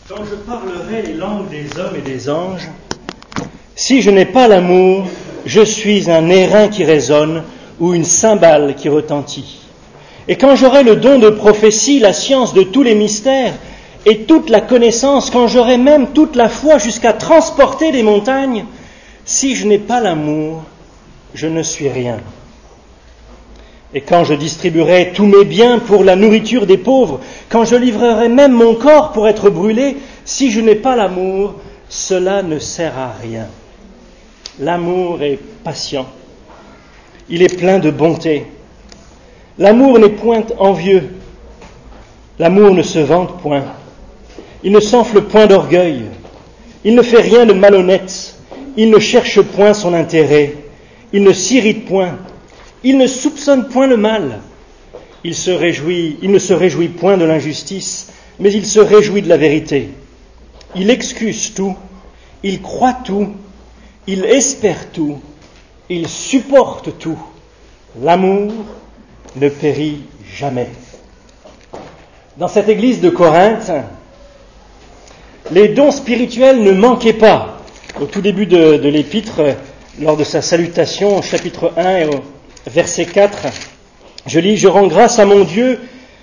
Quand je parlerai les langues des hommes et des anges, si je n'ai pas l'amour, je suis un airain qui résonne ou une cymbale qui retentit. Et quand j'aurai le don de prophétie, la science de tous les mystères et toute la connaissance, quand j'aurai même toute la foi jusqu'à transporter les montagnes, si je n'ai pas l'amour, je ne suis rien. Et quand je distribuerai tous mes biens pour la nourriture des pauvres, quand je livrerai même mon corps pour être brûlé, si je n'ai pas l'amour, cela ne sert à rien. L'amour est patient. Il est plein de bonté. L'amour n'est point envieux. L'amour ne se vante point. Il ne s'enfle point d'orgueil. Il ne fait rien de malhonnête. Il ne cherche point son intérêt. Il ne s'irrite point. Il ne soupçonne point le mal. Il ne se réjouit point de l'injustice, mais il se réjouit de la vérité. Il excuse tout. Il croit tout. Il espère tout. Il supporte tout. L'amour ne périt jamais. Dans cette église de Corinthe, les dons spirituels ne manquaient pas. Au tout début de l'épître, lors de sa salutation, au chapitre 1 et au verset 4, je lis « Je rends grâce à mon Dieu,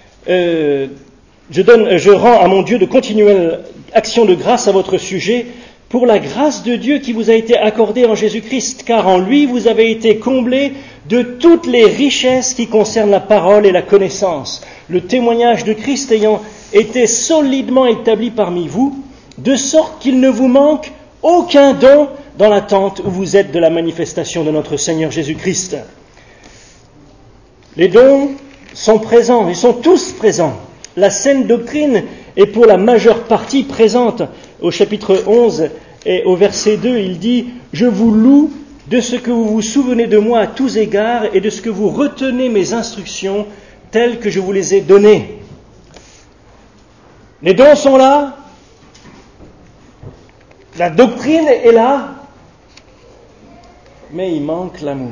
je rends à mon Dieu de continuelles actions de grâce à votre sujet, pour la grâce de Dieu qui vous a été accordée en Jésus-Christ, car en lui vous avez été comblés de toutes les richesses qui concernent la parole et la connaissance, le témoignage de Christ ayant été solidement établi parmi vous, de sorte qu'il ne vous manque aucun don dans l'attente où vous êtes de la manifestation de notre Seigneur Jésus-Christ. » Les dons sont présents, ils sont tous présents. La saine doctrine est pour la majeure partie présente. Au chapitre 11 et au verset 2, il dit « Je vous loue de ce que vous vous souvenez de moi à tous égards et de ce que vous retenez mes instructions telles que je vous les ai données. » Les dons sont là, la doctrine est là, mais il manque l'amour.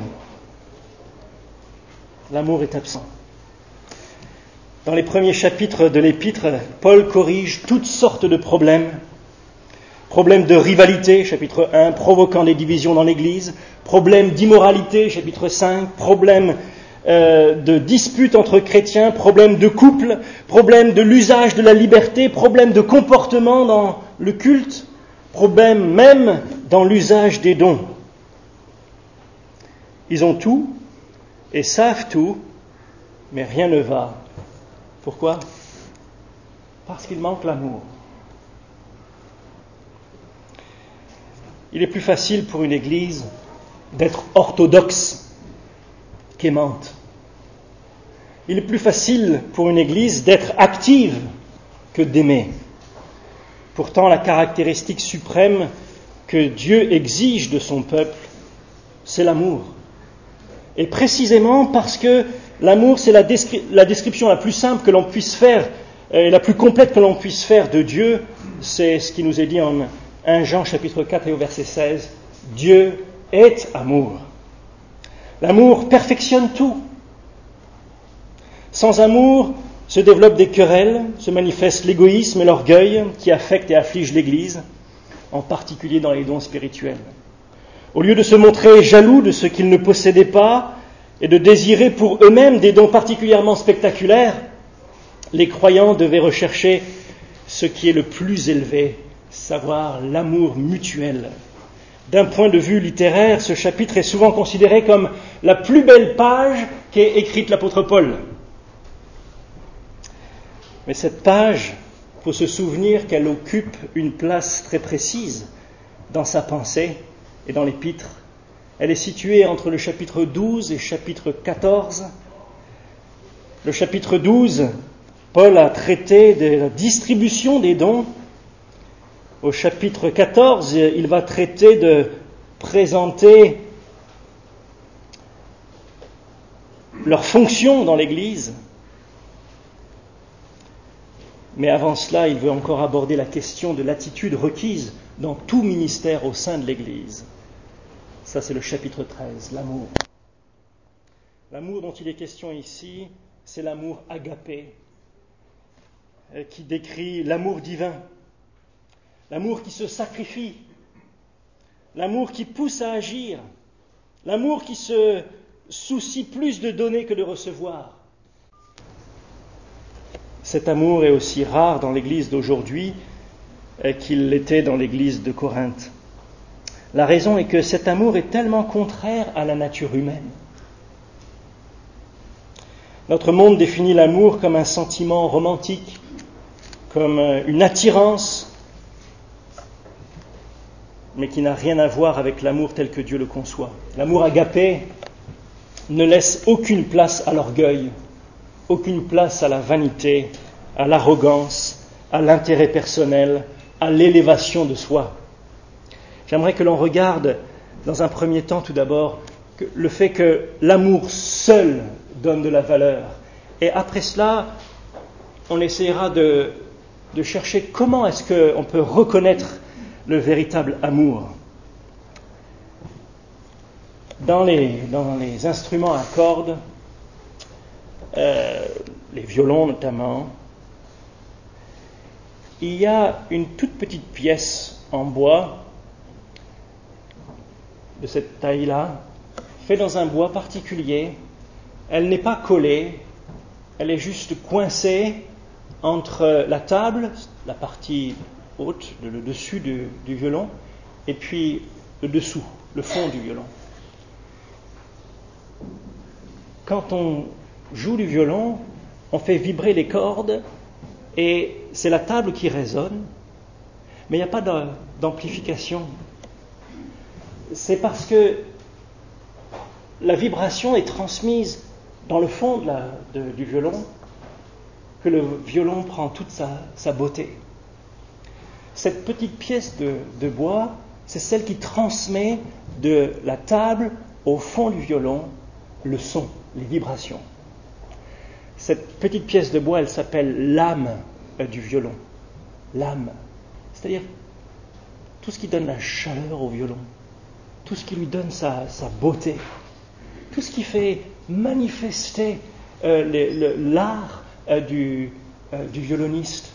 L'amour est absent. Dans les premiers chapitres de l'épître, Paul corrige toutes sortes de problèmes. Problèmes de rivalité, chapitre 1, provoquant des divisions dans l'Église. Problèmes d'immoralité, chapitre 5. Problèmes de disputes entre chrétiens. Problèmes de couple. Problèmes de l'usage de la liberté. Problèmes de comportement dans le culte. Problèmes même dans l'usage des dons. Ils ont tout et savent tout, mais rien ne va. Pourquoi ? Parce qu'il manque l'amour. Il est plus facile pour une église d'être orthodoxe qu'aimante. Il est plus facile pour une église d'être active que d'aimer. Pourtant, la caractéristique suprême que Dieu exige de son peuple, c'est l'amour. Et précisément parce que l'amour, c'est la description la plus simple que l'on puisse faire, et la plus complète que l'on puisse faire de Dieu, c'est ce qui nous est dit en 1 Jean chapitre 4 et au verset 16. Dieu est amour. L'amour perfectionne tout. Sans amour se développent des querelles, se manifeste l'égoïsme et l'orgueil qui affectent et affligent l'Église, en particulier dans les dons spirituels. Au lieu de se montrer jaloux de ce qu'ils ne possédaient pas et de désirer pour eux-mêmes des dons particulièrement spectaculaires, les croyants devaient rechercher ce qui est le plus élevé, savoir l'amour mutuel. D'un point de vue littéraire, ce chapitre est souvent considéré comme la plus belle page qu'ait écrite l'apôtre Paul. Mais cette page, il faut se souvenir qu'elle occupe une place très précise dans sa pensée et dans l'épître. Elle est située entre le chapitre 12 et chapitre 14. Le chapitre 12, Paul a traité de la distribution des dons. Au chapitre 14, il va traiter de présenter leur fonction dans l'Église. Mais avant cela, il veut encore aborder la question de l'attitude requise dans tout ministère au sein de l'Église. Ça, c'est le chapitre 13, l'amour. L'amour dont il est question ici, c'est l'amour agapé, qui décrit l'amour divin. l'amour qui se sacrifie, l'amour qui pousse à agir, l'amour qui se soucie plus de donner que de recevoir. Cet amour est aussi rare dans l'Église d'aujourd'hui qu'il l'était dans l'Église de Corinthe. La raison est que cet amour est tellement contraire à la nature humaine. Notre monde définit l'amour comme un sentiment romantique, comme une attirance, mais qui n'a rien à voir avec l'amour tel que Dieu le conçoit. L'amour agapé ne laisse aucune place à l'orgueil, aucune place à la vanité, à l'arrogance, à l'intérêt personnel, à l'élévation de soi. J'aimerais que l'on regarde dans un premier temps tout d'abord le fait que l'amour seul donne de la valeur. Et après cela, on essaiera de chercher comment est-ce qu'on peut reconnaître le véritable amour. Dans les instruments à cordes, les violons notamment, il y a une toute petite pièce en bois de cette taille-là, faite dans un bois particulier. Elle n'est pas collée, elle est juste coincée entre la table, la partie haute, le dessus du violon, et puis le dessous, le fond du violon. Quand on joue du violon, on fait vibrer les cordes et c'est la table qui résonne, mais il n'y a pas d'amplification. C'est parce que la vibration est transmise dans le fond du violon que le violon prend toute sa beauté. Cette petite pièce de bois, c'est celle qui transmet de la table au fond du violon le son, les vibrations. Cette petite pièce de bois, elle s'appelle l'âme du violon. L'âme, c'est-à-dire tout ce qui donne la chaleur au violon, tout ce qui lui donne sa beauté, tout ce qui fait manifester l'art du violoniste.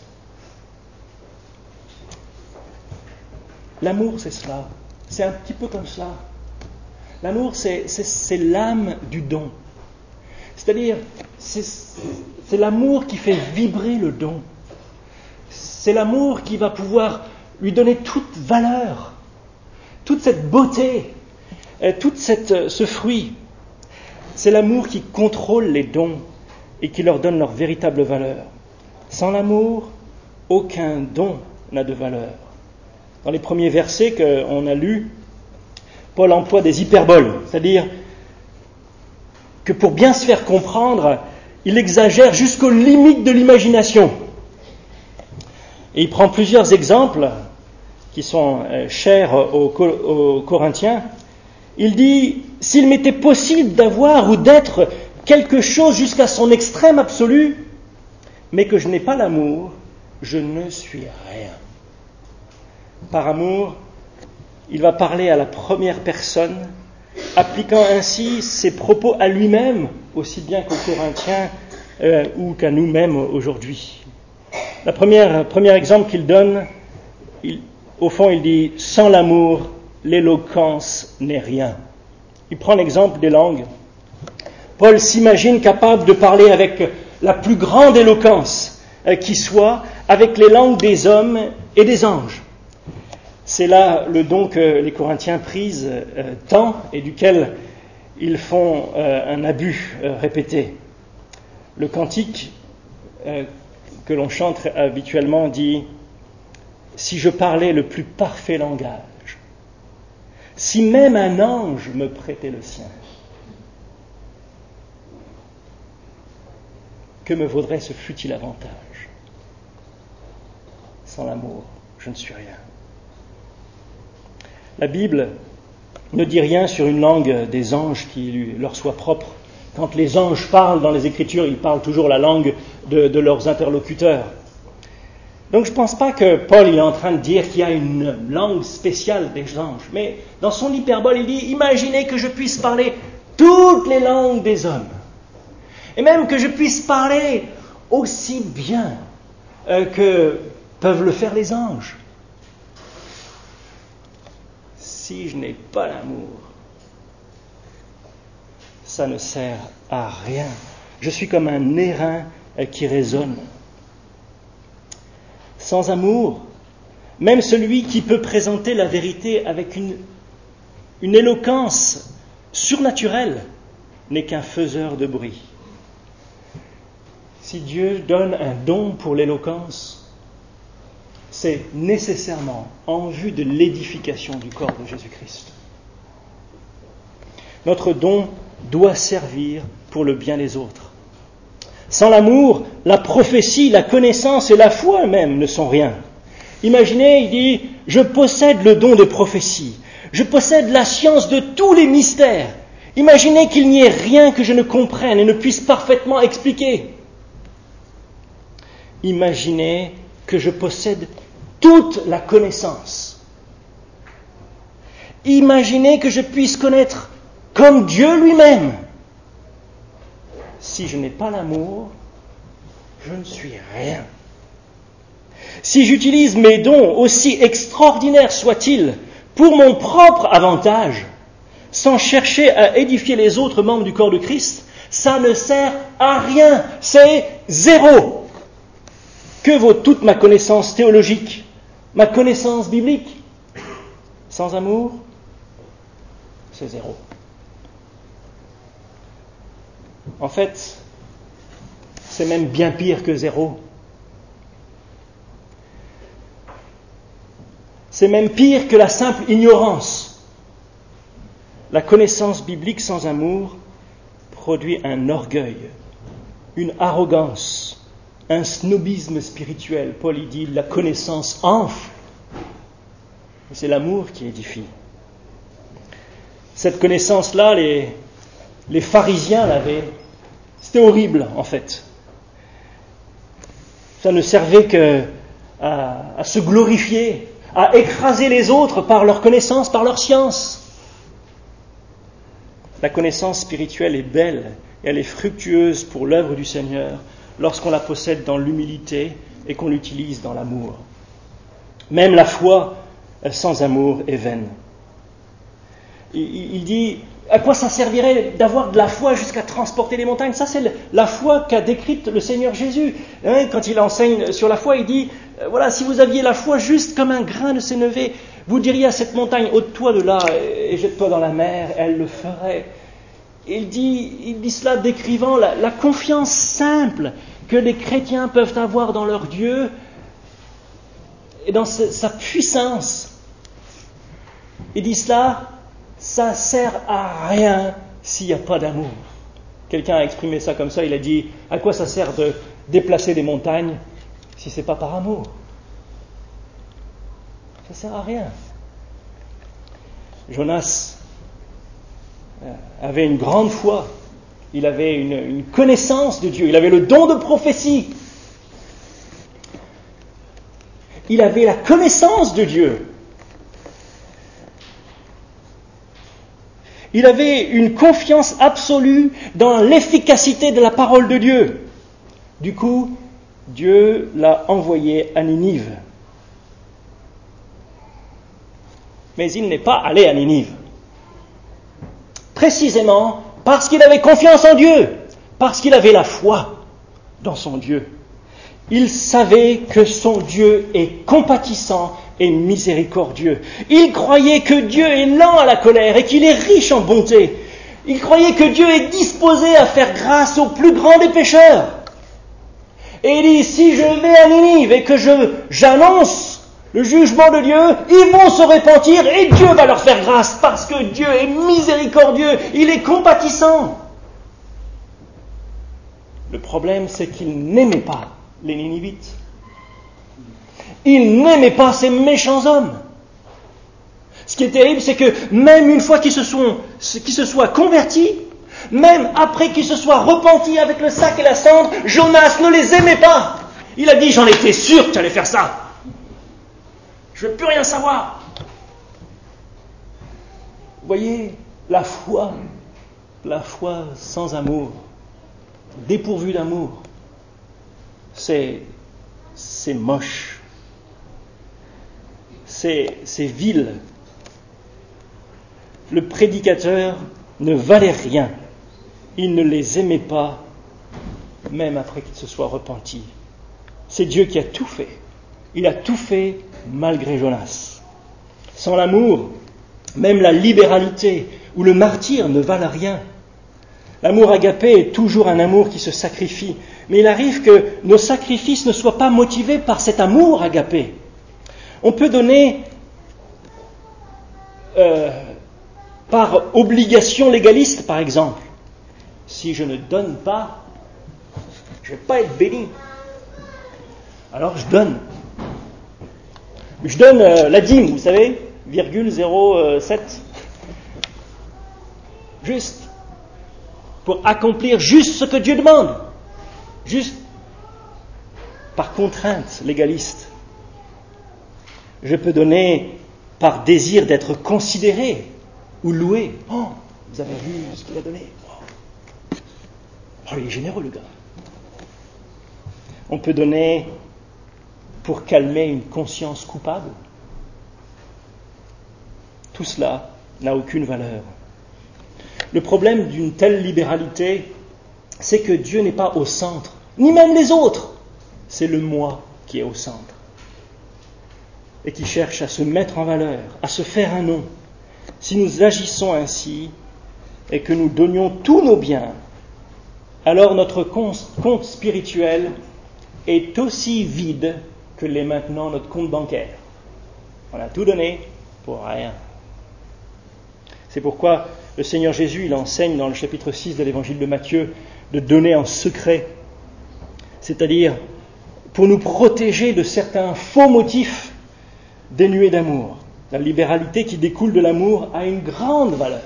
L'amour, c'est cela. C'est un petit peu comme cela. L'amour, c'est l'âme du don. C'est-à-dire, c'est l'amour qui fait vibrer le don. C'est l'amour qui va pouvoir lui donner toute valeur, toute cette beauté, tout ce fruit. C'est l'amour qui contrôle les dons et qui leur donne leur véritable valeur. Sans l'amour, aucun don n'a de valeur. Dans les premiers versets qu'on a lus, Paul emploie des hyperboles, c'est-à-dire que pour bien se faire comprendre, il exagère jusqu'aux limites de l'imagination. Et il prend plusieurs exemples qui sont chers aux Corinthiens. Il dit, s'il m'était possible d'avoir ou d'être quelque chose jusqu'à son extrême absolu, mais que je n'ai pas l'amour, je ne suis rien. Par amour, il va parler à la première personne, appliquant ainsi ses propos à lui-même, aussi bien qu'aux Corinthiens ou qu'à nous-mêmes aujourd'hui. Le premier exemple qu'il donne, au fond, il dit « Sans l'amour, l'éloquence n'est rien ». Il prend l'exemple des langues. Paul s'imagine capable de parler avec la plus grande éloquence qui soit, avec les langues des hommes et des anges. C'est là le don que les Corinthiens prisent tant et duquel ils font un abus répété. Le cantique que l'on chante habituellement dit « Si je parlais le plus parfait langage, si même un ange me prêtait le sien, que me vaudrait ce futile avantage? Sans l'amour, je ne suis rien. » La Bible ne dit rien sur une langue des anges qui leur soit propre. Quand les anges parlent dans les Écritures, ils parlent toujours la langue de leurs interlocuteurs. Donc je ne pense pas que Paul est en train de dire qu'il y a une langue spéciale des anges. Mais dans son hyperbole, il dit, imaginez que je puisse parler toutes les langues des hommes. Et même que je puisse parler aussi bien que peuvent le faire les anges. si je n'ai pas l'amour, ça ne sert à rien. Je suis comme un airain qui résonne. Sans amour, même celui qui peut présenter la vérité avec une éloquence surnaturelle n'est qu'un faiseur de bruit. Si Dieu donne un don pour l'éloquence, c'est nécessairement en vue de l'édification du corps de Jésus-Christ. Notre don doit servir pour le bien des autres. Sans l'amour, la prophétie, la connaissance et la foi même ne sont rien. Imaginez, il dit, je possède le don de prophétie, je possède la science de tous les mystères. Imaginez qu'il n'y ait rien que je ne comprenne et ne puisse parfaitement expliquer. Imaginez que je possède toute la connaissance. Imaginez que je puisse connaître comme Dieu lui-même. Si je n'ai pas l'amour, je ne suis rien. Si j'utilise mes dons, aussi extraordinaires soient-ils, pour mon propre avantage, sans chercher à édifier les autres membres du corps de Christ, ça ne sert à rien, c'est zéro. Que vaut toute ma connaissance théologique, ma connaissance biblique? Sans amour, c'est zéro. En fait, c'est même bien pire que zéro. C'est même pire que la simple ignorance. La connaissance biblique sans amour produit un orgueil, une arrogance, un snobisme spirituel. Paul y dit, la connaissance enfle. C'est l'amour qui édifie. Cette connaissance-là, les pharisiens l'avaient. C'était horrible, en fait. Ça ne servait qu'à se glorifier, à écraser les autres par leur connaissance, par leur science. La connaissance spirituelle est belle, et elle est fructueuse pour l'œuvre du Seigneur lorsqu'on la possède dans l'humilité et qu'on l'utilise dans l'amour. Même la foi sans amour est vaine. Il dit, à quoi ça servirait d'avoir de la foi jusqu'à transporter les montagnes? Ça, c'est la foi qu'a décrite le Seigneur Jésus. Quand il enseigne sur la foi, il dit, voilà, si vous aviez la foi juste comme un grain de sénévé, vous diriez à cette montagne, ôte-toi de là et jette-toi dans la mer, elle le ferait. Il dit cela décrivant la confiance simple que les chrétiens peuvent avoir dans leur Dieu et dans sa puissance. Il dit cela, ça sert à rien s'il n'y a pas d'amour. Quelqu'un a exprimé ça comme ça, il a dit, à quoi ça sert de déplacer des montagnes si ce n'est pas par amour? Ça ne sert à rien. Jonas avait une grande foi, il avait une connaissance de Dieu, il avait le don de prophétie, il avait la connaissance de Dieu, il avait une confiance absolue dans l'efficacité de la parole de Dieu. Du coup, Dieu l'a envoyé à Ninive. Mais il n'est pas allé à Ninive. Précisément parce qu'il avait confiance en Dieu, parce qu'il avait la foi dans son Dieu. Il savait que son Dieu est compatissant et miséricordieux. Il croyait que Dieu est lent à la colère et qu'il est riche en bonté. Il croyait que Dieu est disposé à faire grâce au plus grand des pécheurs. Et il dit, si je vais à Ninive et que j'annonce le jugement de Dieu, ils vont se repentir et Dieu va leur faire grâce parce que Dieu est miséricordieux, il est compatissant. Le problème, c'est qu'il n'aimait pas les Ninivites. Il n'aimait pas ces méchants hommes. Ce qui est terrible, c'est que même une fois qu'ils se soient convertis, même après qu'ils se soient repentis avec le sac et la cendre, Jonas ne les aimait pas. Il a dit, j'en étais sûr que tu allais faire ça. Je ne veux plus rien savoir. Vous voyez, la foi sans amour, dépourvue d'amour, c'est moche, c'est vil, le prédicateur ne valait rien. Il ne les aimait pas, même après qu'il se soit repenti. C'est Dieu qui a tout fait. Il a tout fait malgré Jonas. Sans l'amour, même la libéralité ou le martyre ne valent rien. L'amour agapé est toujours un amour qui se sacrifie. Mais il arrive que nos sacrifices ne soient pas motivés par cet amour agapé. On peut donner par obligation légaliste, par exemple. Si je ne donne pas, je ne vais pas être béni. Alors je donne. Je donne la dîme, vous savez, 0,07. Juste. Pour accomplir juste ce que Dieu demande. Juste par contrainte légaliste. Je peux donner par désir d'être considéré ou loué. Oh, vous avez vu ce qu'il a donné. Oh, il est généreux, le gars. On peut donner pour calmer une conscience coupable. Tout cela n'a aucune valeur. Le problème d'une telle libéralité, c'est que Dieu n'est pas au centre, ni même les autres. C'est le moi qui est au centre et qui cherche à se mettre en valeur, à se faire un nom. Si nous agissons ainsi et que nous donnions tous nos biens, alors notre compte spirituel est aussi vide que l'est maintenant notre compte bancaire. On a tout donné pour rien. C'est pourquoi le Seigneur Jésus, il enseigne dans le chapitre 6 de l'évangile de Matthieu de donner en secret, c'est-à-dire pour nous protéger de certains faux motifs dénués d'amour. La libéralité qui découle de l'amour a une grande valeur.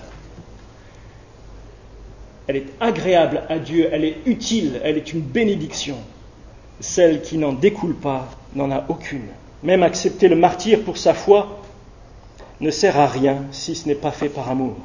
Elle est agréable à Dieu, elle est utile, elle est une bénédiction. Celle qui n'en découle pas n'en a aucune. Même accepter le martyre pour sa foi ne sert à rien si ce n'est pas fait par amour.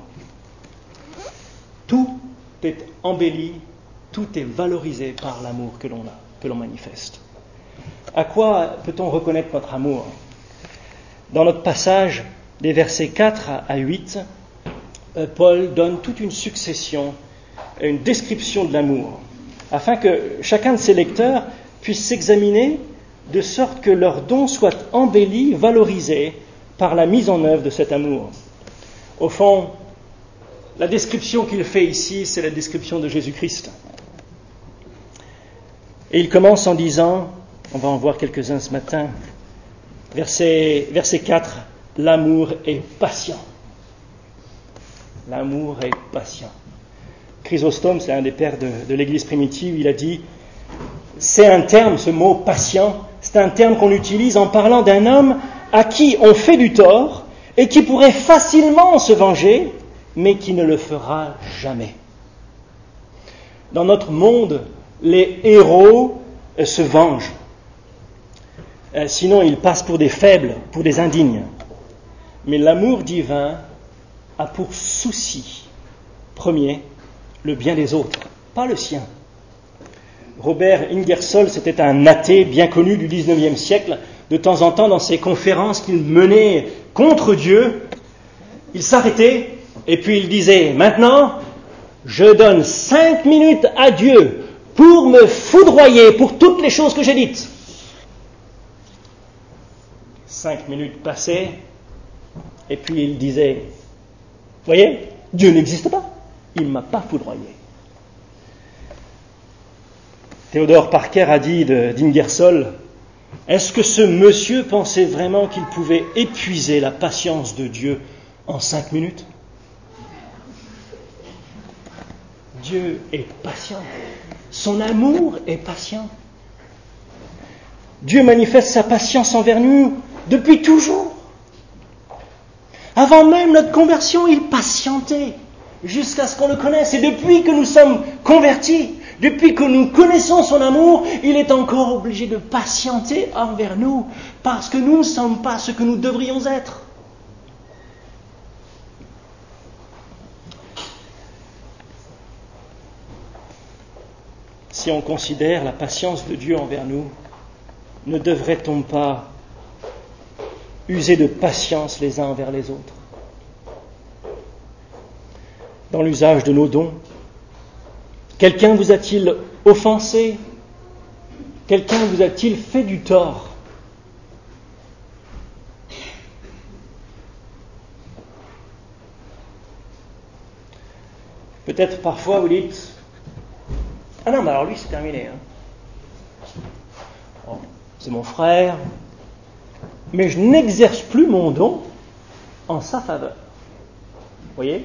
Tout est embelli, tout est valorisé par l'amour que l'on manifeste. À quoi peut-on reconnaître notre amour ? Dans notre passage, des versets 4 à 8, Paul donne toute une succession, une description de l'amour, afin que chacun de ses lecteurs puisse s'examiner de sorte que leurs dons soient embellis, valorisés par la mise en œuvre de cet amour. Au fond, la description qu'il fait ici, c'est la description de Jésus-Christ. Et il commence en disant, on va en voir quelques-uns ce matin, verset 4, l'amour est patient. L'amour est patient. Chrysostome, c'est un des pères de l'Église primitive, il a dit, c'est un terme, ce mot patient, c'est un terme qu'on utilise en parlant d'un homme à qui on fait du tort et qui pourrait facilement se venger, mais qui ne le fera jamais. Dans notre monde, les héros se vengent. Sinon, ils passent pour des faibles, pour des indignes. Mais l'amour divin a pour souci premier le bien des autres, pas le sien. Robert Ingersoll, c'était un athée bien connu du XIXe siècle. De temps en temps, dans ses conférences qu'il menait contre Dieu, il s'arrêtait et puis il disait « Maintenant, je donne 5 minutes à Dieu pour me foudroyer pour toutes les choses que j'ai dites. » 5 minutes passaient et puis il disait « Voyez, Dieu n'existe pas, il ne m'a pas foudroyé. » Theodore Parker a dit d'Ingersoll, est-ce que ce monsieur pensait vraiment qu'il pouvait épuiser la patience de Dieu en 5 minutes ? Dieu est patient. Son amour est patient. Dieu manifeste sa patience envers nous depuis toujours. Avant même notre conversion, il patientait jusqu'à ce qu'on le connaisse. Et depuis que nous sommes convertis, depuis que nous connaissons son amour, il est encore obligé de patienter envers nous parce que nous ne sommes pas ce que nous devrions être. Si on considère la patience de Dieu envers nous, ne devrait-on pas user de patience les uns envers les autres ? dans l'usage de nos dons? Quelqu'un vous a-t-il offensé? Quelqu'un vous a-t-il fait du tort? Peut-être parfois vous dites: ah non, mais alors lui c'est terminé. Oh, c'est mon frère, mais je n'exerce plus mon don en sa faveur. Vous voyez?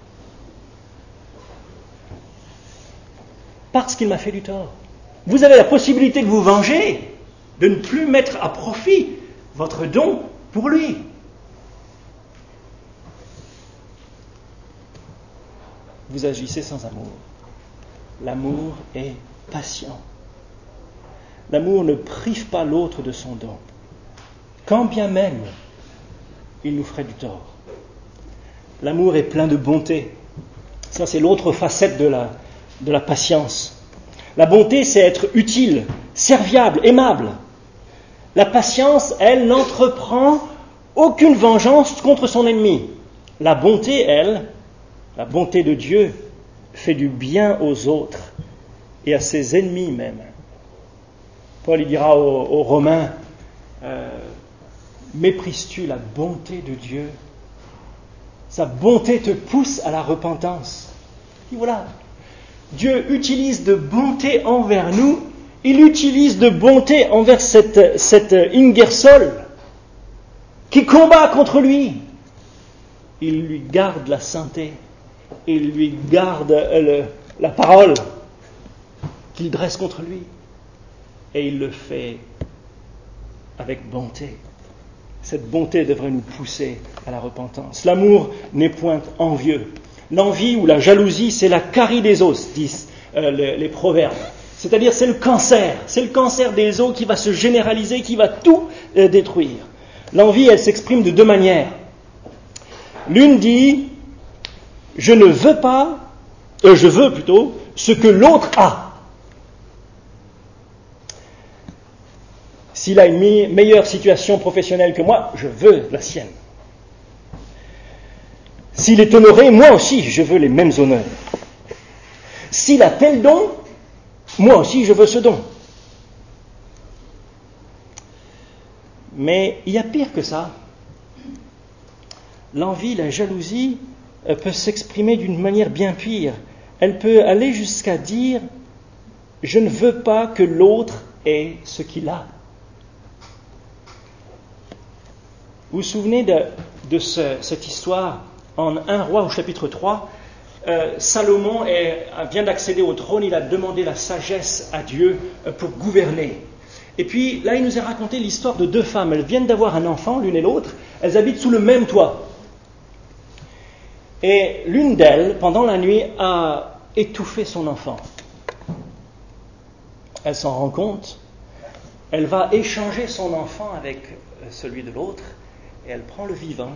Parce qu'il m'a fait du tort. Vous avez la possibilité de vous venger, de ne plus mettre à profit votre don pour lui. Vous agissez sans amour. L'amour est patient. L'amour ne prive pas l'autre de son don, quand bien même il nous ferait du tort. L'amour est plein de bonté. Ça, c'est l'autre facette de la patience. La bonté, c'est être utile, serviable, aimable. La patience, elle, n'entreprend aucune vengeance contre son ennemi. La bonté, elle, la bonté de Dieu, fait du bien aux autres et à ses ennemis même. Paul, il dira aux Romains, méprises-tu la bonté de Dieu? Sa bonté te pousse à la repentance. Et voilà, Dieu utilise de bonté envers nous, il utilise de bonté envers cette Ingersoll qui combat contre lui. Il lui garde la sainteté, il lui garde la parole qu'il dresse contre lui, et il le fait avec bonté. Cette bonté devrait nous pousser à la repentance. L'amour n'est point envieux. L'envie ou la jalousie, c'est la carie des os, disent les proverbes. C'est-à-dire, c'est le cancer des os qui va se généraliser, qui va tout détruire. L'envie, elle s'exprime de deux manières. L'une dit, je veux plutôt ce que l'autre a. S'il a une meilleure situation professionnelle que moi, je veux la sienne. S'il est honoré, moi aussi, je veux les mêmes honneurs. S'il a tel don, moi aussi, je veux ce don. Mais il y a pire que ça. L'envie, la jalousie peut s'exprimer d'une manière bien pire. Elle peut aller jusqu'à dire « Je ne veux pas que l'autre ait ce qu'il a ». Vous vous souvenez de cette histoire en 1 Roi au chapitre 3, Salomon vient d'accéder au trône, il a demandé la sagesse à Dieu pour gouverner. Et puis là, il nous a raconté l'histoire de deux femmes. Elles viennent d'avoir un enfant, l'une et l'autre. Elles habitent sous le même toit. Et l'une d'elles, pendant la nuit, a étouffé son enfant. Elle s'en rend compte. Elle va échanger son enfant avec celui de l'autre. Et elle prend le vivant.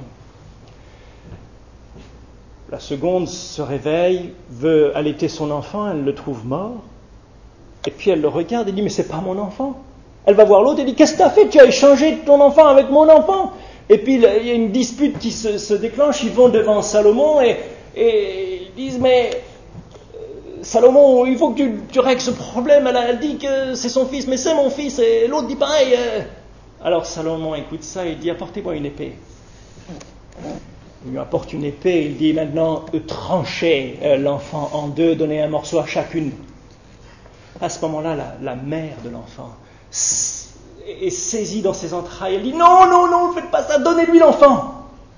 La seconde se réveille, veut allaiter son enfant, elle le trouve mort. Et puis elle le regarde et dit « Mais c'est pas mon enfant !» Elle va voir l'autre et dit « Qu'est-ce que tu as fait? Tu as échangé ton enfant avec mon enfant !» Et puis il y a une dispute qui se déclenche, ils vont devant Salomon et ils disent « Mais Salomon, il faut que tu règles ce problème, elle dit que c'est son fils, mais c'est mon fils, et l'autre dit pareil. » Alors Salomon écoute ça et il dit « Apportez-moi une épée. » Il lui apporte une épée, il dit maintenant tranchez l'enfant en deux, donnez un morceau à chacune. À ce moment-là, la mère de l'enfant est saisie dans ses entrailles. Elle dit non, ne faites pas ça, donnez-lui l'enfant.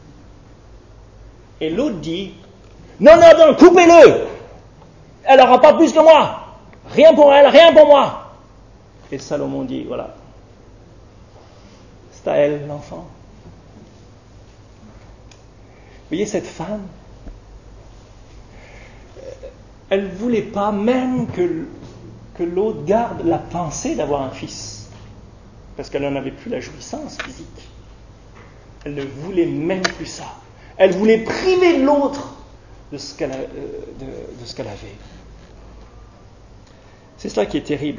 Et l'autre dit non, coupez-le. Elle n'aura pas plus que moi. Rien pour elle, rien pour moi. Et Salomon dit voilà, c'est à elle l'enfant. Vous voyez cette femme, elle ne voulait pas même que l'autre garde la pensée d'avoir un fils, parce qu'elle n'en avait plus la jouissance physique. Elle ne voulait même plus ça. Elle voulait priver l'autre de ce qu'elle avait. C'est cela qui est terrible.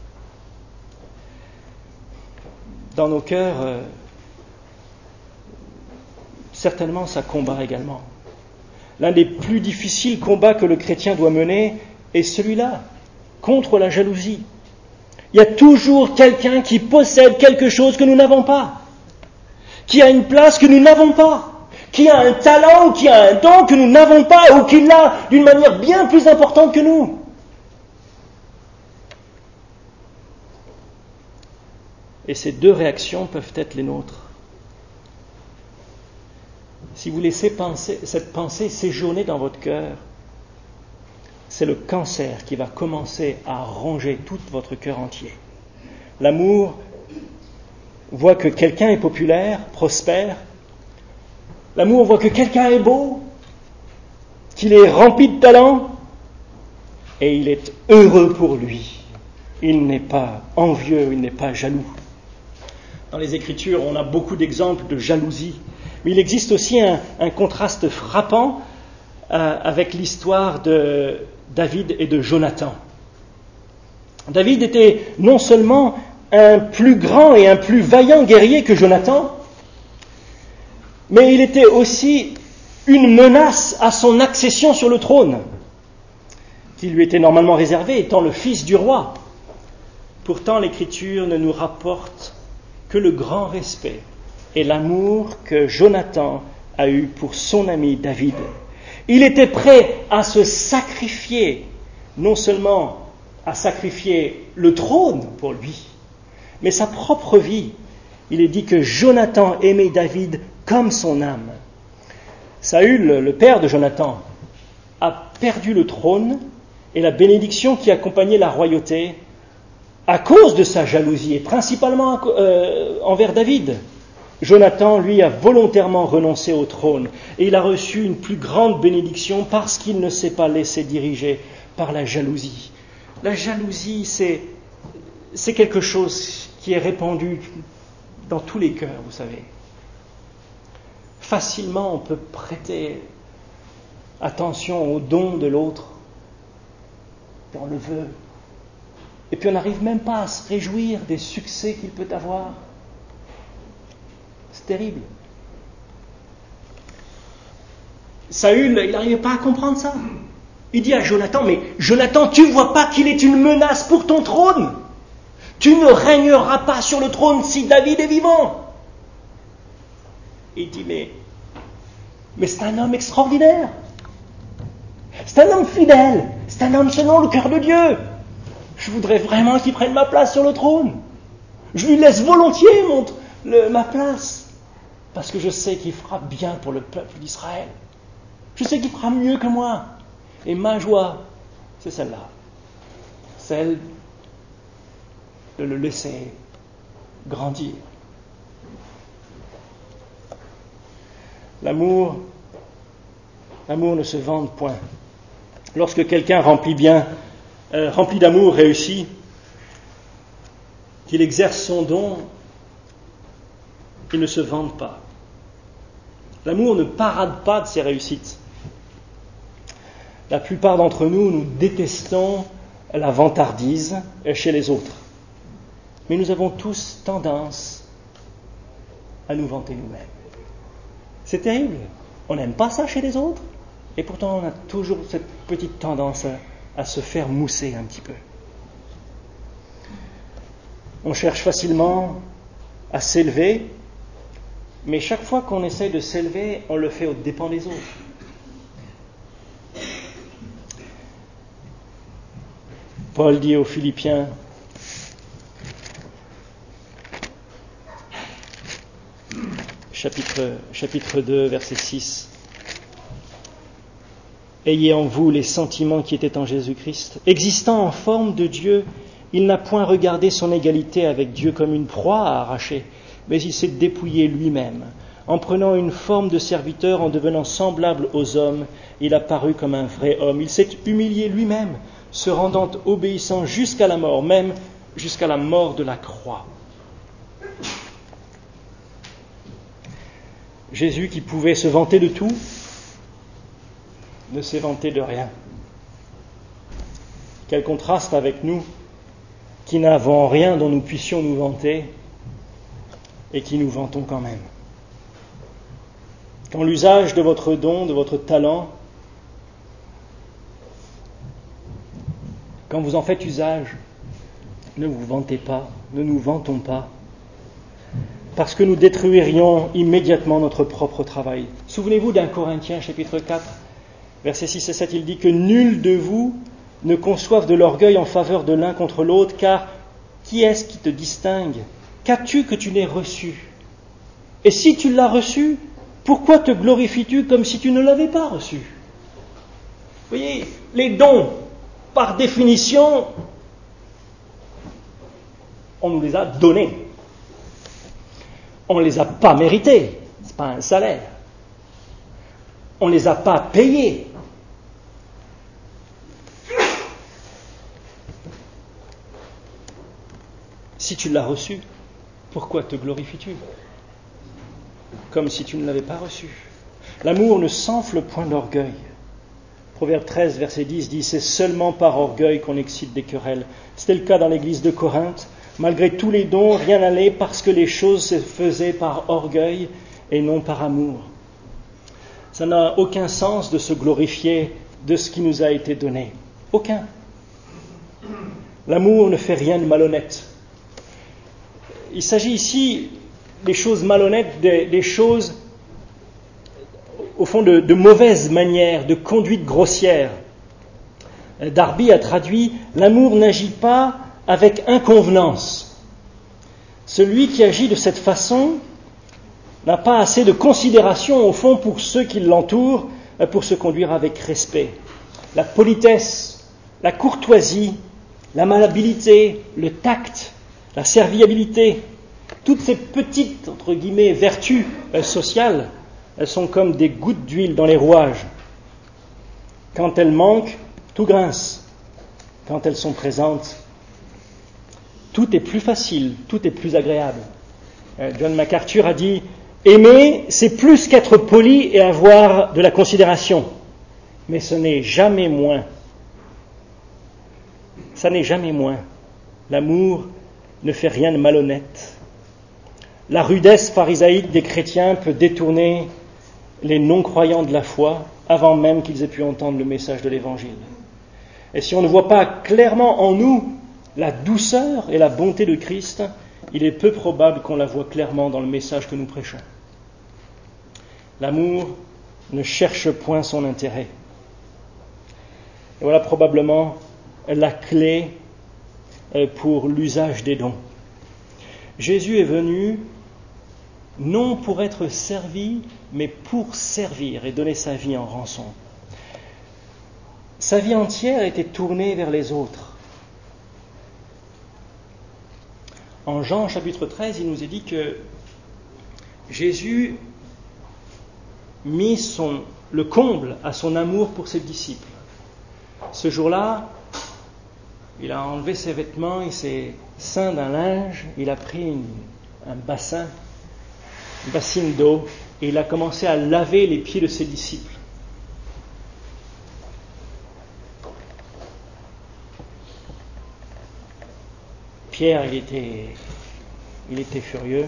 Dans nos cœurs, certainement ça combat également. l'un des plus difficiles combats que le chrétien doit mener est celui-là, contre la jalousie. Il y a toujours quelqu'un qui possède quelque chose que nous n'avons pas, qui a une place que nous n'avons pas, qui a un talent ou qui a un don que nous n'avons pas ou qui l'a d'une manière bien plus importante que nous. Et ces deux réactions peuvent être les nôtres. Si vous laissez cette pensée séjourner dans votre cœur, c'est le cancer qui va commencer à ronger tout votre cœur entier. L'amour voit que quelqu'un est populaire, prospère. L'amour voit que quelqu'un est beau, qu'il est rempli de talent, et il est heureux pour lui. Il n'est pas envieux, il n'est pas jaloux. Dans les Écritures, on a beaucoup d'exemples de jalousie, mais il existe aussi un contraste frappant avec l'histoire de David et de Jonathan. David était non seulement un plus grand et un plus vaillant guerrier que Jonathan, mais il était aussi une menace à son accession sur le trône, qui lui était normalement réservé, étant le fils du roi. Pourtant, l'Écriture ne nous rapporte que le grand respect et l'amour que Jonathan a eu pour son ami David. Il était prêt à se sacrifier, non seulement à sacrifier le trône pour lui, mais sa propre vie. Il est dit que Jonathan aimait David comme son âme. Saül, le père de Jonathan, a perdu le trône et la bénédiction qui accompagnait la royauté à cause de sa jalousie, et principalement envers David. Jonathan, lui, a volontairement renoncé au trône, et il a reçu une plus grande bénédiction parce qu'il ne s'est pas laissé diriger par la jalousie. La jalousie, c'est quelque chose qui est répandu dans tous les cœurs, vous savez. Facilement, on peut prêter attention aux dons de l'autre, et on le veut. Et puis on n'arrive même pas à se réjouir des succès qu'il peut avoir. C'est terrible. Saül, il n'arrivait pas à comprendre ça. Il dit à Jonathan, mais Jonathan, tu ne vois pas qu'il est une menace pour ton trône? Tu ne régneras pas sur le trône si David est vivant. Et il dit, mais c'est un homme extraordinaire. C'est un homme fidèle. C'est un homme selon le cœur de Dieu. Je voudrais vraiment qu'il prenne ma place sur le trône. Je lui laisse volontiers ma place. Parce que je sais qu'il fera bien pour le peuple d'Israël. Je sais qu'il fera mieux que moi. Et ma joie, c'est celle-là. Celle de le laisser grandir. L'amour ne se vante point. Lorsque quelqu'un rempli d'amour réussit, qu'il exerce son don, il ne se vante pas. L'amour ne parade pas de ses réussites. La plupart d'entre nous détestons la vantardise chez les autres. Mais nous avons tous tendance à nous vanter nous-mêmes. C'est terrible. On n'aime pas ça chez les autres. Et pourtant, on a toujours cette petite tendance à se faire mousser un petit peu. On cherche facilement à s'élever, mais chaque fois qu'on essaie de s'élever, on le fait aux dépens des autres. Paul dit aux Philippiens, chapitre 2, verset 6, « Ayez en vous les sentiments qui étaient en Jésus-Christ. Existant en forme de Dieu, il n'a point regardé son égalité avec Dieu comme une proie à arracher, mais il s'est dépouillé lui-même. En prenant une forme de serviteur, en devenant semblable aux hommes, il a paru comme un vrai homme. Il s'est humilié lui-même, se rendant obéissant jusqu'à la mort, même jusqu'à la mort de la croix. » Jésus, qui pouvait se vanter de tout, ne s'est vanté de rien. Quel contraste avec nous, qui n'avons rien dont nous puissions nous vanter et qui nous vantons quand même. Quand l'usage de votre don, de votre talent, quand vous en faites usage, ne vous vantez pas, ne nous vantons pas, parce que nous détruirions immédiatement notre propre travail. Souvenez-vous d'un Corinthiens chapitre 4, versets 6 et 7, il dit que nul de vous ne conçoive de l'orgueil en faveur de l'un contre l'autre, car qui est-ce qui te distingue ? Qu'as-tu que tu n'aies reçu ? Et si tu l'as reçu, pourquoi te glorifies-tu comme si tu ne l'avais pas reçu ? Vous voyez, les dons, par définition, on nous les a donnés. On ne les a pas mérités, ce n'est pas un salaire. On ne les a pas payés. Si tu l'as reçu, pourquoi te glorifies-tu ? Comme si tu ne l'avais pas reçu. L'amour ne s'enfle point d'orgueil. Proverbe 13, verset 10 dit « C'est seulement par orgueil qu'on excite des querelles. » C'était le cas dans l'église de Corinthe. Malgré tous les dons, rien n'allait parce que les choses se faisaient par orgueil et non par amour. Ça n'a aucun sens de se glorifier de ce qui nous a été donné. Aucun. L'amour ne fait rien de malhonnête. Il s'agit ici des choses malhonnêtes, des choses, au fond, de mauvaises manières, de conduite grossière. Darby a traduit « L'amour n'agit pas avec inconvenance. Celui qui agit de cette façon n'a pas assez de considération, au fond, pour ceux qui l'entourent, pour se conduire avec respect. La politesse, la courtoisie, l'amabilité, le tact, la serviabilité, toutes ces petites, entre guillemets, vertus sociales, elles sont comme des gouttes d'huile dans les rouages. Quand elles manquent, tout grince. Quand elles sont présentes, tout est plus facile, tout est plus agréable. John MacArthur a dit « Aimer, c'est plus qu'être poli et avoir de la considération, mais ce n'est jamais moins. Ça n'est jamais moins. L'amour ne fait rien de malhonnête. La rudesse pharisaïque des chrétiens peut détourner les non-croyants de la foi avant même qu'ils aient pu entendre le message de l'Évangile. Et si on ne voit pas clairement en nous la douceur et la bonté de Christ, il est peu probable qu'on la voie clairement dans le message que nous prêchons. L'amour ne cherche point son intérêt. Et voilà probablement la clé pour l'usage des dons. Jésus est venu non pour être servi, mais pour servir et donner sa vie en rançon. Sa vie entière était tournée vers les autres. En Jean chapitre 13, il nous est dit que Jésus mit le comble à son amour pour ses disciples. Ce jour-là, il a enlevé ses vêtements, il s'est ceint d'un linge, il a pris un bassin, une bassine d'eau, et il a commencé à laver les pieds de ses disciples. Pierre, il était furieux.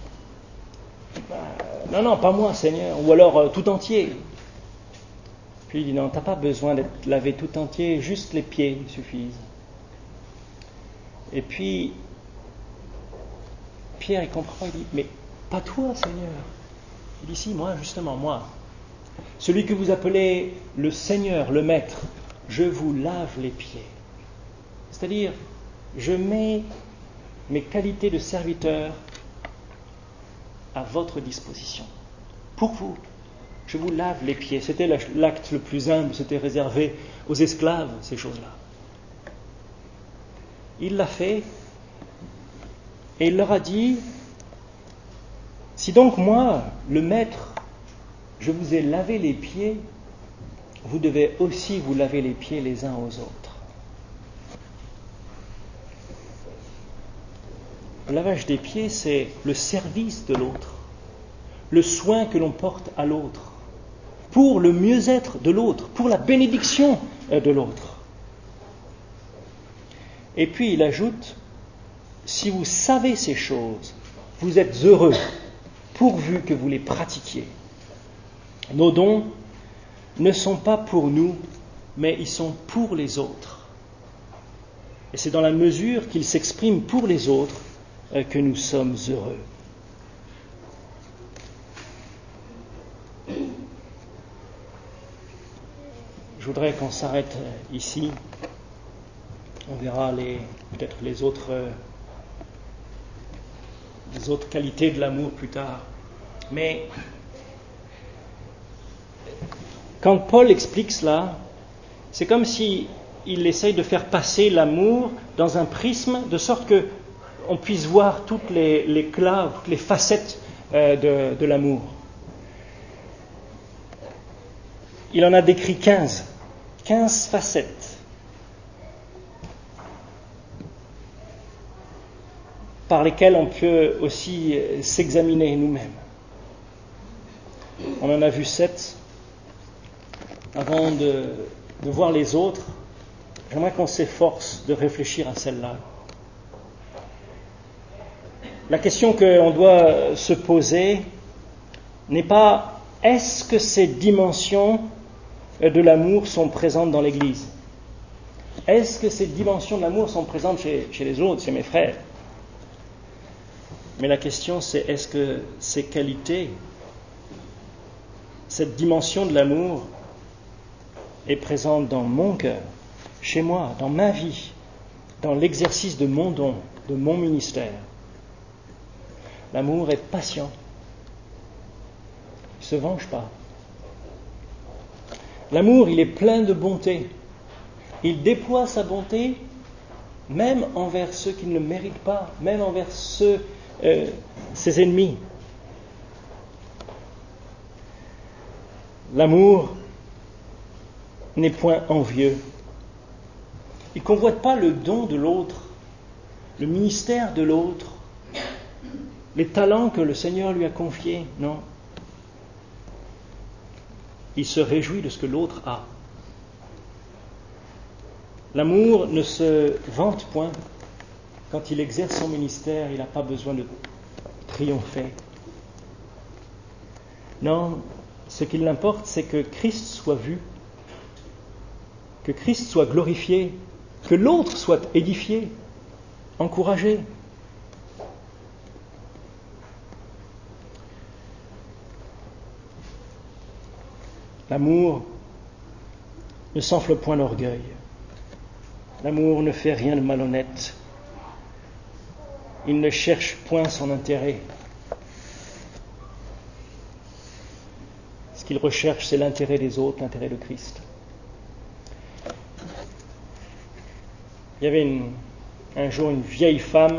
Non, pas moi, Seigneur, ou alors tout entier. Puis il dit, non, tu n'as pas besoin d'être lavé tout entier, juste les pieds suffisent. Et puis, Pierre, il comprend, il dit, mais pas toi, Seigneur. Il dit, si, moi, justement, moi. Celui que vous appelez le Seigneur, le Maître, je vous lave les pieds. C'est-à-dire, je mets mes qualités de serviteur à votre disposition. Pour vous, je vous lave les pieds. C'était l'acte le plus humble, c'était réservé aux esclaves, ces choses-là. Il l'a fait et il leur a dit, si donc moi, le maître, je vous ai lavé les pieds, vous devez aussi vous laver les pieds les uns aux autres. Le lavage des pieds, c'est le service de l'autre, le soin que l'on porte à l'autre, pour le mieux-être de l'autre, pour la bénédiction de l'autre. Et puis il ajoute, si vous savez ces choses, vous êtes heureux, pourvu que vous les pratiquiez. Nos dons ne sont pas pour nous, mais ils sont pour les autres. Et c'est dans la mesure qu'il s'exprime pour les autres que nous sommes heureux. Je voudrais qu'on s'arrête ici. On verra peut-être les autres qualités de l'amour plus tard. Mais quand Paul explique cela, c'est comme si il essaye de faire passer l'amour dans un prisme de sorte que on puisse voir toutes les éclats, toutes les facettes de l'amour. Il en a décrit 15 facettes par lesquelles on peut aussi s'examiner nous-mêmes. On en a vu 7. Avant de voir les autres, j'aimerais qu'on s'efforce de réfléchir à celle-là. La question qu'on doit se poser n'est pas « est-ce que ces dimensions de l'amour sont présentes dans l'Église ? Est-ce que ces dimensions de l'amour sont présentes chez les autres, chez mes frères ?» Mais la question c'est est-ce que ces qualités, cette dimension de l'amour est présente dans mon cœur, chez moi, dans ma vie, dans l'exercice de mon don, de mon ministère. L'amour est patient. Il ne se venge pas. L'amour, il est plein de bonté. Il déploie sa bonté même envers ceux qui ne le méritent pas, même envers ses ennemis. L'amour n'est point envieux. Il ne convoite pas le don de l'autre, le ministère de l'autre, les talents que le Seigneur lui a confiés, non. Il se réjouit de ce que l'autre a. L'amour ne se vante point. Quand il exerce son ministère, il n'a pas besoin de triompher. Non, ce qui l'importe, c'est que Christ soit vu, que Christ soit glorifié, que l'autre soit édifié, encouragé. L'amour ne s'enfle point d'orgueil. L'amour ne fait rien de malhonnête. Il ne cherche point son intérêt. Ce qu'il recherche, c'est l'intérêt des autres, l'intérêt de Christ. Il y avait un jour une vieille femme,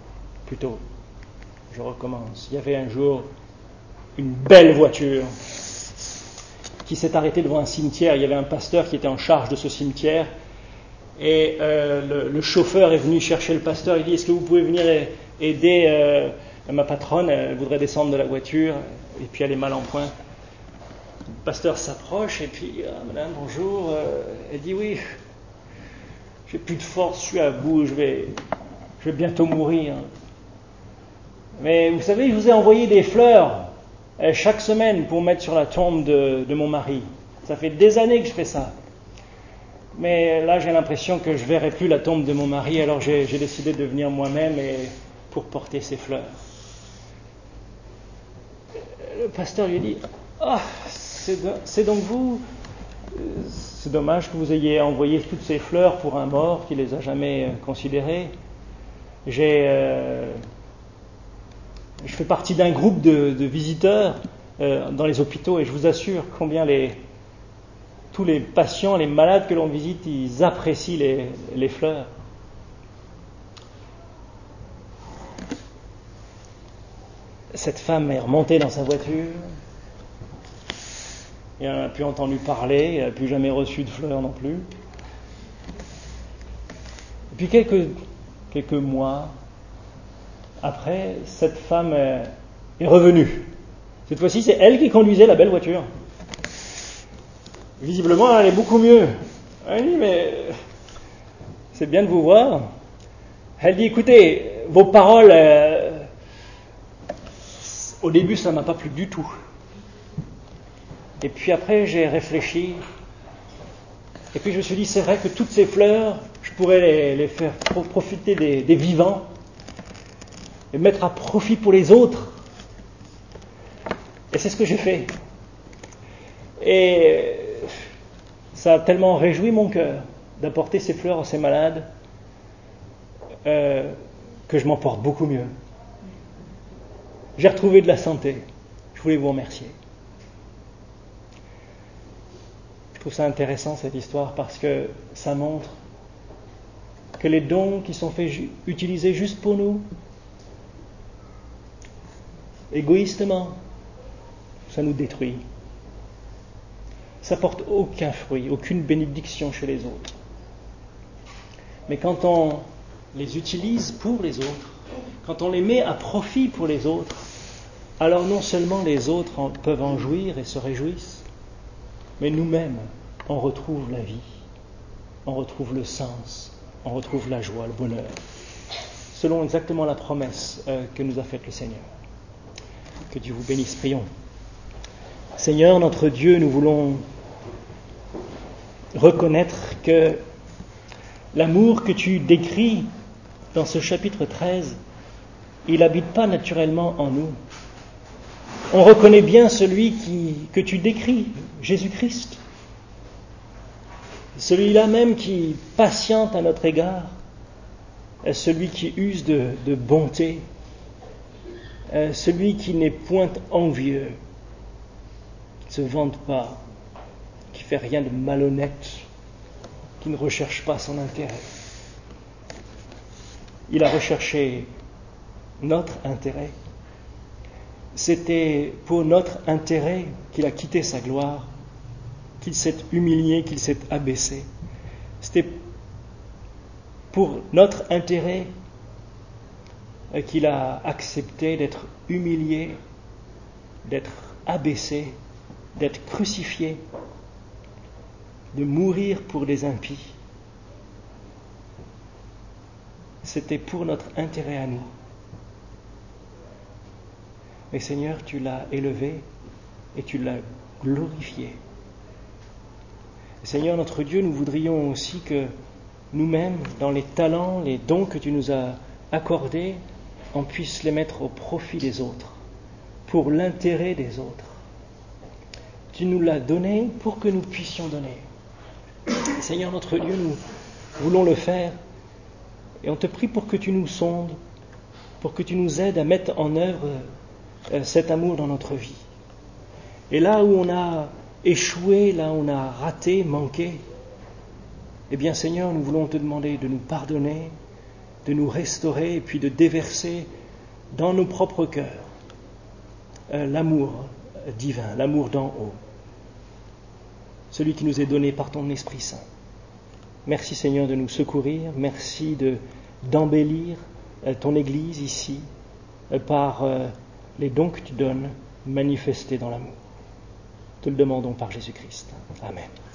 je recommence. Il y avait un jour une belle voiture qui s'est arrêtée devant un cimetière. Il y avait un pasteur qui était en charge de ce cimetière. Et le chauffeur est venu chercher le pasteur. Il dit, est-ce que vous pouvez venir aider ma patronne? Elle voudrait descendre de la voiture et puis elle est mal en point. Le pasteur s'approche et puis, madame, bonjour. Elle dit, oui, j'ai plus de force, je suis à bout, je vais bientôt mourir. Mais vous savez, je vous ai envoyé des fleurs chaque semaine pour mettre sur la tombe de mon mari. Ça fait des années que je fais ça. Mais là, j'ai l'impression que je ne verrai plus la tombe de mon mari, alors j'ai décidé de venir moi-même pour porter ces fleurs. Le pasteur lui dit, c'est donc vous. C'est dommage que vous ayez envoyé toutes ces fleurs pour un mort qui ne les a jamais considérées. Je fais partie d'un groupe de visiteurs dans les hôpitaux et je vous assure combien tous les patients, les malades que l'on visite, ils apprécient les fleurs. Cette femme est remontée dans sa voiture. Elle n'a plus entendu parler, elle n'a plus jamais reçu de fleurs non plus. Et puis quelques mois après, cette femme est revenue. Cette fois-ci, c'est elle qui conduisait la belle voiture. Visiblement, elle allait beaucoup mieux. Elle dit, mais c'est bien de vous voir. Elle dit, écoutez, vos paroles, au début, ça ne m'a pas plu du tout. Et puis après, j'ai réfléchi. Et puis je me suis dit, c'est vrai que toutes ces fleurs, Je pourrais les faire profiter des vivants et mettre à profit pour les autres. Et c'est ce que j'ai fait. Et ça a tellement réjoui mon cœur d'apporter ces fleurs à ces malades que je m'en porte beaucoup mieux. J'ai retrouvé de la santé. Je voulais vous remercier. Je trouve ça intéressant cette histoire parce que ça montre que les dons qui sont faits utilisés juste pour nous, égoïstement, ça nous détruit. Ça porte aucun fruit, aucune bénédiction chez les autres. Mais quand on les utilise pour les autres, quand on les met à profit pour les autres, alors non seulement les autres peuvent en jouir et se réjouissent, mais nous-mêmes, on retrouve la vie, on retrouve le sens, on retrouve la joie, le bonheur, selon exactement la promesse que nous a faite le Seigneur. Que Dieu vous bénisse, prions. Seigneur, notre Dieu, nous voulons reconnaître que l'amour que tu décris dans ce chapitre 13, il n'habite pas naturellement en nous. On reconnaît bien celui que tu décris, Jésus-Christ. Celui-là même qui patiente à notre égard, celui qui use de bonté, celui qui n'est point envieux, qui ne se vante pas, qui ne fait rien de malhonnête, qui ne recherche pas son intérêt. Il a recherché notre intérêt. C'était pour notre intérêt qu'il a quitté sa gloire, qu'il s'est humilié, qu'il s'est abaissé. C'était pour notre intérêt qu'il a accepté d'être humilié, d'être abaissé, d'être crucifié, de mourir pour des impies. C'était pour notre intérêt à nous. Mais Seigneur, tu l'as élevé et tu l'as glorifié. Seigneur notre Dieu, nous voudrions aussi que nous-mêmes, dans les talents, les dons que tu nous as accordés, on puisse les mettre au profit des autres, pour l'intérêt des autres. Tu nous l'as donné pour que nous puissions donner. Seigneur notre Dieu, nous voulons le faire et on te prie pour que tu nous sondes, pour que tu nous aides à mettre en œuvre cet amour dans notre vie. Et là où on a échoué, là où on a raté, manqué, eh bien Seigneur, nous voulons te demander de nous pardonner, de nous restaurer et puis de déverser dans nos propres cœurs l'amour divin, l'amour d'en haut, celui qui nous est donné par ton Esprit Saint. Merci Seigneur de nous secourir, merci d'embellir ton Église ici par les dons que tu donnes manifestés dans l'amour. Te le demandons par Jésus-Christ. Amen.